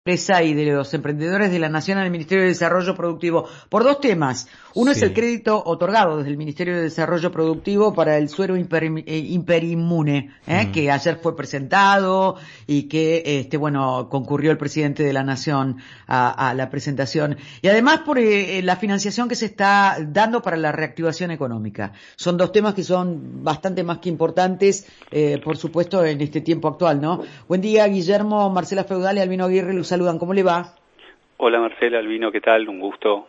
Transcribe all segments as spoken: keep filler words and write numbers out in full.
empresa y de los emprendedores de la Nación al Ministerio de Desarrollo Productivo por dos temas. Uno es el Sí. crédito otorgado desde el Ministerio de Desarrollo Productivo para el suero hiper, eh, hiperinmune, ¿eh? Mm. que ayer fue presentado y que, este, bueno, concurrió el presidente de la Nación a, a la presentación. Y además por eh, la financiación que se está dando para la reactivación económica. Son dos temas que son bastante más que importantes, eh, por supuesto, en este tiempo actual, ¿no? Buen día, Guillermo, Marcela Feudal y Albino Aguirre, los saludan. ¿Cómo le va? Hola Marcela, Albino, ¿qué tal? Un gusto.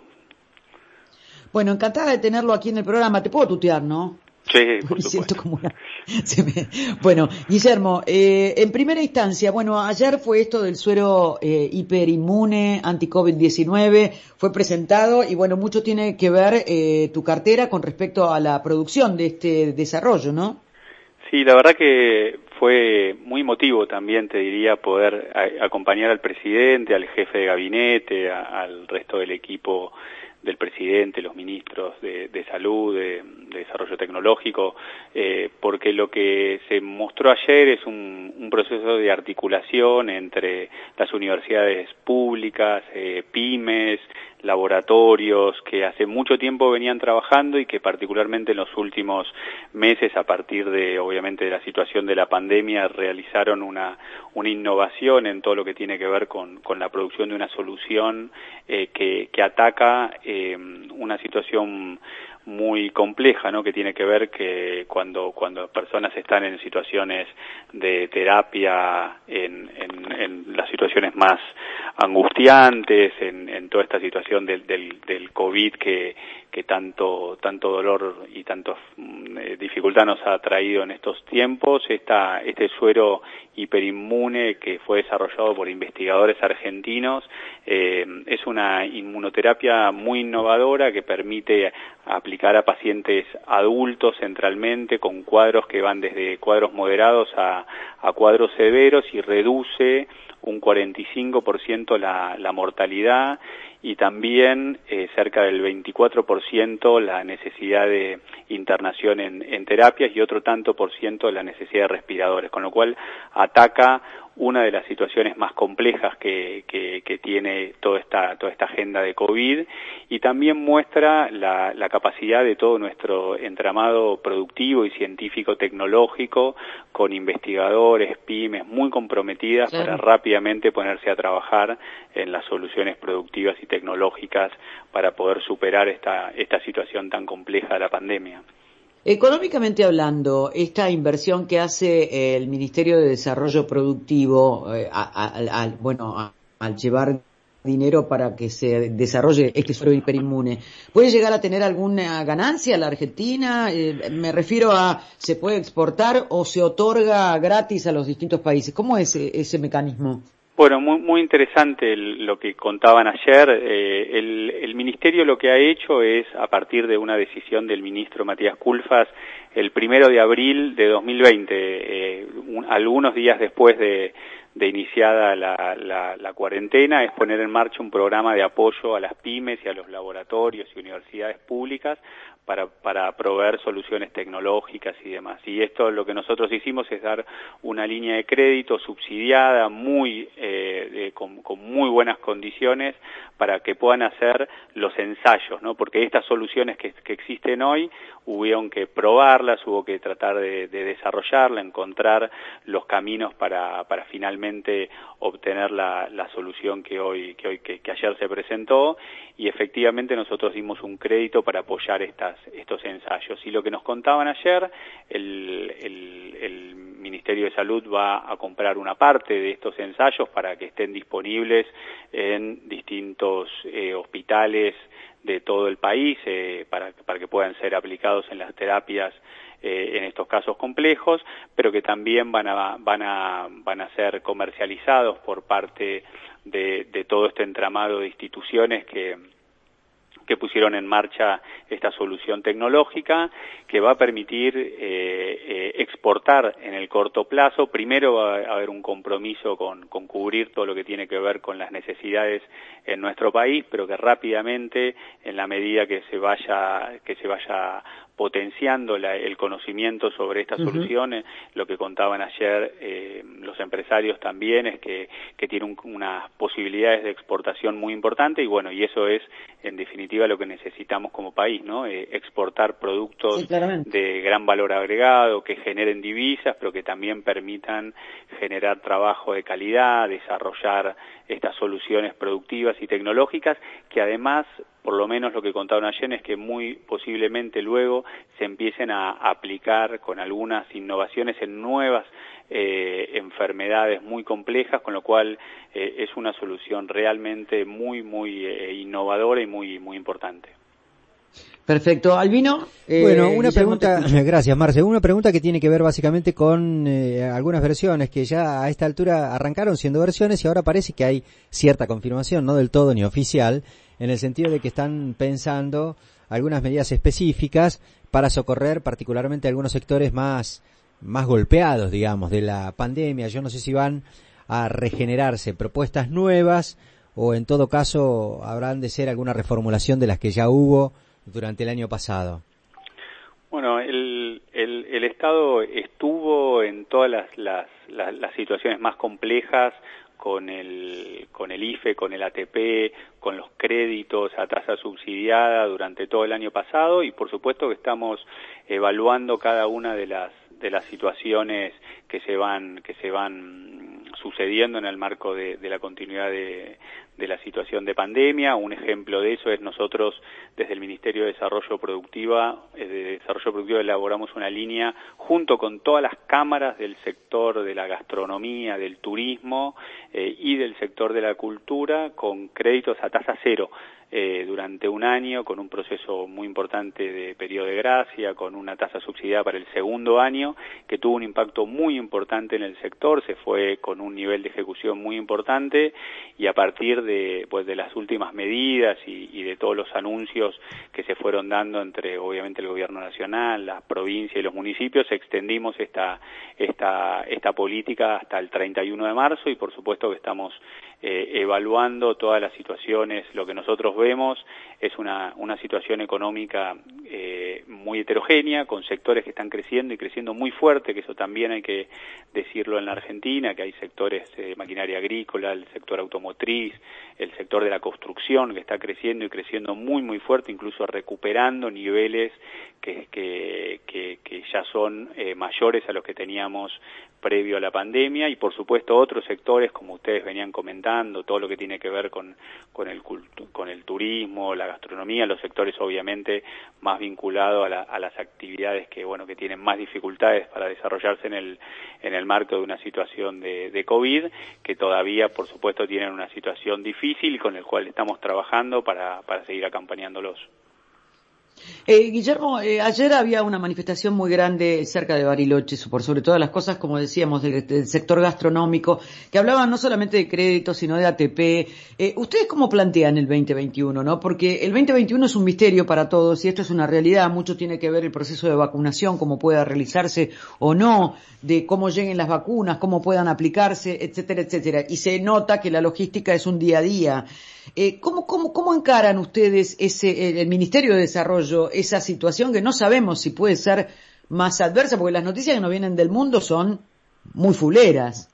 Bueno, encantada de tenerlo aquí en el programa. Te puedo tutear, ¿no? Sí, por Me siento supuesto. como una... Se me... Bueno, Guillermo, eh, en primera instancia, bueno, ayer fue esto del suero eh, hiperinmune anti-COVID diecinueve, fue presentado y bueno, mucho tiene que ver eh, tu cartera con respecto a la producción de este desarrollo, ¿no? Sí, la verdad que fue muy emotivo también, te diría, poder a- acompañar al presidente, al jefe de gabinete, a- al resto del equipo del presidente, los ministros de, de salud, de, de desarrollo tecnológico, eh, porque lo que se mostró ayer es un, un proceso de articulación entre las universidades públicas, eh, pymes, laboratorios que hace mucho tiempo venían trabajando y que particularmente en los últimos meses, a partir de, obviamente, de la situación de la pandemia, realizaron una, una innovación en todo lo que tiene que ver con, con la producción de una solución eh, que, que ataca eh, una situación muy compleja, ¿no? Que tiene que ver que cuando cuando personas están en situaciones de terapia, en, en, en las situaciones más angustiantes, en, en toda esta situación del, del, del COVID que, que tanto tanto dolor y tanta eh, dificultad nos ha traído en estos tiempos, esta, este suero hiperinmune que fue desarrollado por investigadores argentinos eh, es una inmunoterapia muy innovadora que permite aplicar a pacientes adultos centralmente con cuadros que van desde cuadros moderados a, a cuadros severos y reduce un cuarenta y cinco por ciento la, la mortalidad y también eh, cerca del veinticuatro por ciento la necesidad de internación en, en terapias y otro tanto por ciento la necesidad de respiradores, con lo cual ataca una de las situaciones más complejas que, que, que tiene toda esta, toda esta agenda de COVID y también muestra la, la capacidad de todo nuestro entramado productivo y científico-tecnológico con investigadores, pymes muy comprometidas Claro. para rápidamente ponerse a trabajar en las soluciones productivas y tecnológicas para poder superar esta, esta situación tan compleja de la pandemia. Económicamente hablando, esta inversión que hace el Ministerio de Desarrollo Productivo, eh, a, a, a, bueno, a, al llevar dinero para que se desarrolle este suero hiperinmune, ¿puede llegar a tener alguna ganancia la Argentina? Eh, me refiero a, ¿se puede exportar o se otorga gratis a los distintos países? ¿Cómo es ese, ese mecanismo? Bueno, muy, muy interesante el, lo que contaban ayer. Eh, el, el Ministerio lo que ha hecho es, a partir de una decisión del ministro Matías Culfas, el primero de abril de dos mil veinte, eh, un, algunos días después de, de iniciada la, la, la cuarentena, es poner en marcha un programa de apoyo a las pymes y a los laboratorios y universidades públicas para, para proveer soluciones tecnológicas y demás. Y esto lo que nosotros hicimos es dar una línea de crédito subsidiada, muy eh, de, con, con muy buenas condiciones para que puedan hacer los ensayos, ¿no? Porque estas soluciones que, que existen hoy hubieron que probarlas, hubo que tratar de, de desarrollarlas, encontrar los caminos para, para finalmente obtener la, la solución que hoy, que hoy, que, que ayer se presentó, y efectivamente nosotros dimos un crédito para apoyar estas, estos ensayos. Y lo que nos contaban ayer, el, el, el Ministerio de Salud va a comprar una parte de estos ensayos para que estén disponibles en distintos eh, hospitales de todo el país, eh, para, para que puedan ser aplicados en las terapias eh, en estos casos complejos, pero que también van a, van a, van a ser comercializados por parte de, de todo este entramado de instituciones que que pusieron en marcha esta solución tecnológica que va a permitir eh, eh, exportar en el corto plazo. Primero va a haber un compromiso con, con cubrir todo lo que tiene que ver con las necesidades en nuestro país, pero que rápidamente, en la medida que se vaya que se vaya potenciando la, el conocimiento sobre estas uh-huh. soluciones. Lo que contaban ayer eh, los empresarios también es que, que tiene un, unas posibilidades de exportación muy importantes, y bueno, y eso es en definitiva lo que necesitamos como país, ¿no? Eh, exportar productos sí, de gran valor agregado, que generen divisas, pero que también permitan generar trabajo de calidad, desarrollar estas soluciones productivas y tecnológicas, que además, por lo menos lo que contaron ayer, es que muy posiblemente luego se empiecen a aplicar con algunas innovaciones en nuevas eh, enfermedades muy complejas, con lo cual eh, es una solución realmente muy, muy eh, innovadora y muy, muy importante. Perfecto. Albino. Eh, bueno, una pregunta, gracias Marce, una pregunta que tiene que ver básicamente con eh, algunas versiones que ya a esta altura arrancaron siendo versiones y ahora parece que hay cierta confirmación, no del todo ni oficial, en el sentido de que están pensando algunas medidas específicas para socorrer particularmente algunos sectores más, más golpeados, digamos, de la pandemia. Yo no sé si van a regenerarse propuestas nuevas o en todo caso habrán de ser alguna reformulación de las que ya hubo durante el año pasado. Bueno, el, el, el Estado estuvo en todas las, las, las, las situaciones más complejas con el, con el I F E, con el A T P, con los créditos a tasa subsidiada durante todo el año pasado, y por supuesto que estamos evaluando cada una de las, de las situaciones que se van, que se van sucediendo en el marco de, de la continuidad de, de la situación de pandemia. Un ejemplo de eso es nosotros desde el Ministerio de Desarrollo Productiva, de Desarrollo Productivo elaboramos una línea junto con todas las cámaras del sector de la gastronomía, del turismo eh, y del sector de la cultura con créditos a tasa cero. Eh, durante un año, con un proceso muy importante de periodo de gracia, con una tasa subsidiada para el segundo año, que tuvo un impacto muy importante en el sector, se fue con un nivel de ejecución muy importante, y a partir de, pues, de las últimas medidas y, y de todos los anuncios que se fueron dando entre, obviamente, el Gobierno Nacional, las provincias y los municipios, extendimos esta, esta, esta política hasta el treinta y uno de marzo, y por supuesto que estamos eh, evaluando todas las situaciones. Lo que nosotros vemos es una, una situación económica eh, muy heterogénea, con sectores que están creciendo y creciendo muy fuerte, que eso también hay que decirlo en la Argentina, que hay sectores de eh, maquinaria agrícola, el sector automotriz, el sector de la construcción, que está creciendo y creciendo muy, muy fuerte, incluso recuperando niveles que, que, que, que ya son eh, mayores a los que teníamos previo a la pandemia, y por supuesto otros sectores, como ustedes venían comentando, todo lo que tiene que ver con, con, el, con el turismo, la gastronomía, los sectores obviamente más vinculados a, la, a las actividades que, bueno, que tienen más dificultades para desarrollarse en el, en el marco de una situación de, de COVID, que todavía por supuesto tienen una situación difícil con el cual estamos trabajando para, para seguir acompañándolos. Eh, Guillermo, eh, ayer había una manifestación muy grande cerca de Bariloche, por sobre todas las cosas, como decíamos, del, del sector gastronómico, que hablaban no solamente de créditos, sino de A T P. Eh, ¿Ustedes cómo plantean el veinte veintiuno, no? Porque el veinte veintiuno es un misterio para todos y esto es una realidad. Mucho tiene que ver el proceso de vacunación, cómo pueda realizarse o no, de cómo lleguen las vacunas, cómo puedan aplicarse, etcétera, etcétera. Y se nota que la logística es un día a día. Eh, ¿cómo, cómo, cómo encaran ustedes ese, el Ministerio de Desarrollo, esa situación que no sabemos si puede ser más adversa, porque las noticias que nos vienen del mundo son muy fuleras?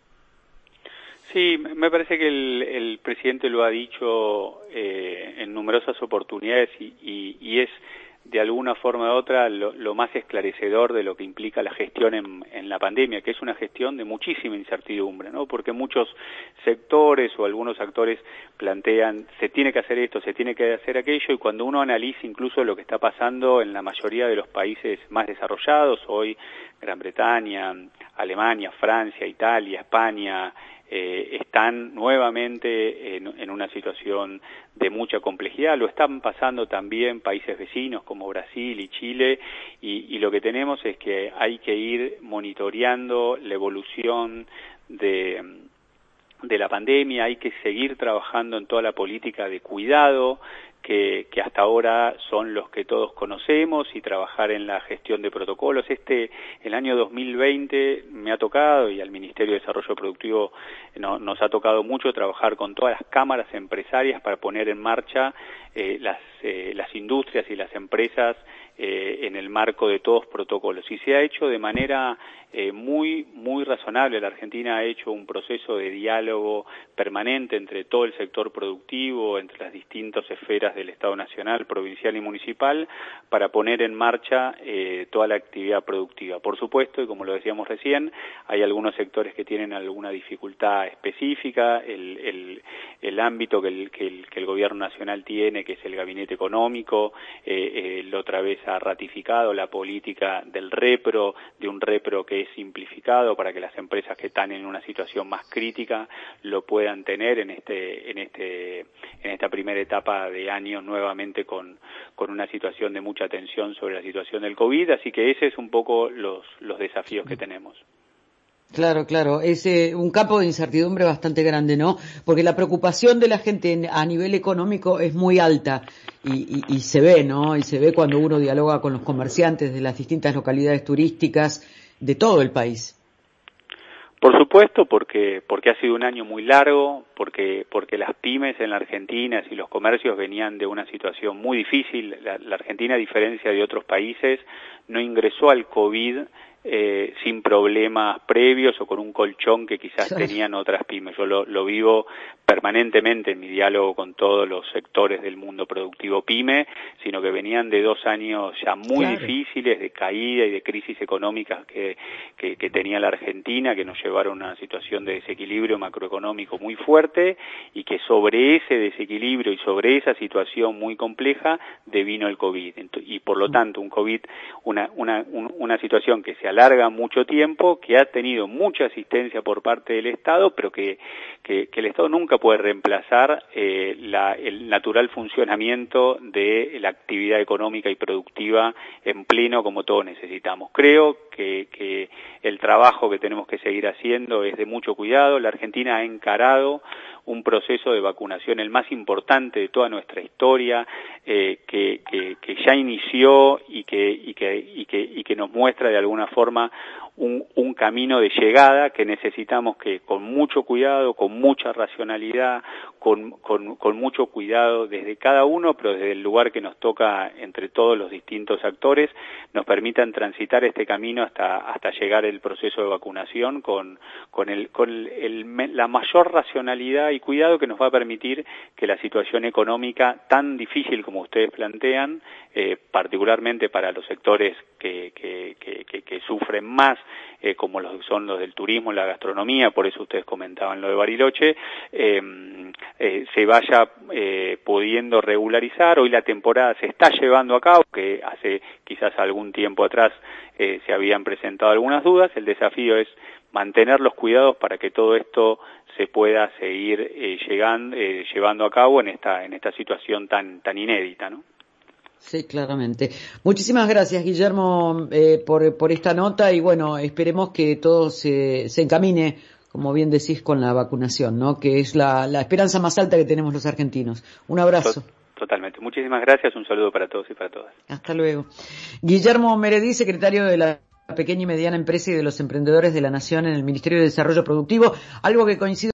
Sí, me parece que el, el presidente lo ha dicho eh, en numerosas oportunidades y, y, y es de alguna forma u otra lo, lo más esclarecedor de lo que implica la gestión en, en la pandemia, que es una gestión de muchísima incertidumbre, ¿no? Porque muchos sectores o algunos actores plantean se tiene que hacer esto, se tiene que hacer aquello, y cuando uno analiza incluso lo que está pasando en la mayoría de los países más desarrollados, hoy Gran Bretaña, Alemania, Francia, Italia, España, Eh, están nuevamente en, en una situación de mucha complejidad. Lo están pasando también países vecinos como Brasil y Chile, y, y lo que tenemos es que hay que ir monitoreando la evolución de, de la pandemia, hay que seguir trabajando en toda la política de cuidado que, que hasta ahora son los que todos conocemos y trabajar en la gestión de protocolos. Este, el año dos mil veinte me ha tocado, y al Ministerio de Desarrollo Productivo no, nos ha tocado mucho trabajar con todas las cámaras empresarias para poner en marcha eh, las, eh, las industrias y las empresas eh, en el marco de todos protocolos. Y se ha hecho de manera eh, muy, muy razonable. La Argentina ha hecho un proceso de diálogo permanente entre todo el sector productivo, entre las distintas esferas del Estado nacional, provincial y municipal, para poner en marcha eh, toda la actividad productiva. Por supuesto, y como lo decíamos recién, hay algunos sectores que tienen alguna dificultad específica. El, el, el ámbito que el, que, el, que el Gobierno Nacional tiene, que es el Gabinete Económico, eh, eh, otra vez ha ratificado la política del repro, de un repro que es simplificado para que las empresas que están en una situación más crítica lo puedan tener en este, en este, en esta primera etapa de año nuevamente con, con una situación de mucha tensión sobre la situación del COVID, así que ese es un poco los, los desafíos que tenemos. Claro, claro, es eh, un campo de incertidumbre bastante grande, ¿no? Porque la preocupación de la gente en, a nivel económico es muy alta y, y, y se ve, ¿no? Y se ve cuando uno dialoga con los comerciantes de las distintas localidades turísticas de todo el país. Por supuesto, porque porque ha sido un año muy largo, porque porque las pymes en la Argentina y los comercios venían de una situación muy difícil. La, la Argentina, a diferencia de otros países, no ingresó al COVID eh, sin problemas previos o con un colchón que quizás tenían otras pymes. Yo lo, lo vivo permanentemente en mi diálogo con todos los sectores del mundo productivo pyme, sino que venían de dos años ya muy claro. difíciles, de caída y de crisis económicas que, que, que tenía la Argentina, que nos llevaron a una situación de desequilibrio macroeconómico muy fuerte, y que sobre ese desequilibrio y sobre esa situación muy compleja devino el COVID. Y por lo tanto un COVID, una, una, un, una situación que se alarga mucho tiempo, que ha tenido mucha asistencia por parte del Estado, pero que, que, que el Estado nunca puede reemplazar eh, la, el natural funcionamiento de la actividad económica y productiva en pleno, como todos necesitamos. Creo que, que el trabajo que tenemos que seguir haciendo es de mucho cuidado. La Argentina ha encarado un proceso de vacunación, el más importante de toda nuestra historia, eh, que, que, que ya inició y que, y que, y que, y que nos muestra de alguna forma un, un camino de llegada que necesitamos que con mucho cuidado, con mucha racionalidad, con, con, con mucho cuidado desde cada uno, pero desde el lugar que nos toca entre todos los distintos actores, nos permitan transitar este camino hasta, hasta llegar el proceso de vacunación con, con, el, con el, el, la mayor racionalidad y cuidado que nos va a permitir que la situación económica tan difícil como ustedes plantean, eh, particularmente para los sectores que, que, que, que, que sufren más, eh, como los son los del turismo, la gastronomía, por eso ustedes comentaban lo de Bariloche, eh, eh, se vaya eh, pudiendo regularizar. Hoy la temporada se está llevando a cabo, que hace quizás algún tiempo atrás eh, se habían presentado algunas dudas. El desafío es mantener los cuidados para que todo esto se pueda seguir eh, llegando, eh, llevando a cabo en esta en esta situación tan tan inédita, ¿no? Sí, claramente. Muchísimas gracias, Guillermo, eh, por por esta nota, y bueno, esperemos que todo se se encamine, como bien decís, con la vacunación, ¿no? Que es la la esperanza más alta que tenemos los argentinos. Un abrazo. Totalmente. Muchísimas gracias. Un saludo para todos y para todas. Hasta luego. Guillermo Meredí, secretario de la Pequeña y Mediana Empresa y de los Emprendedores de la Nación en el Ministerio de Desarrollo Productivo, algo que coincide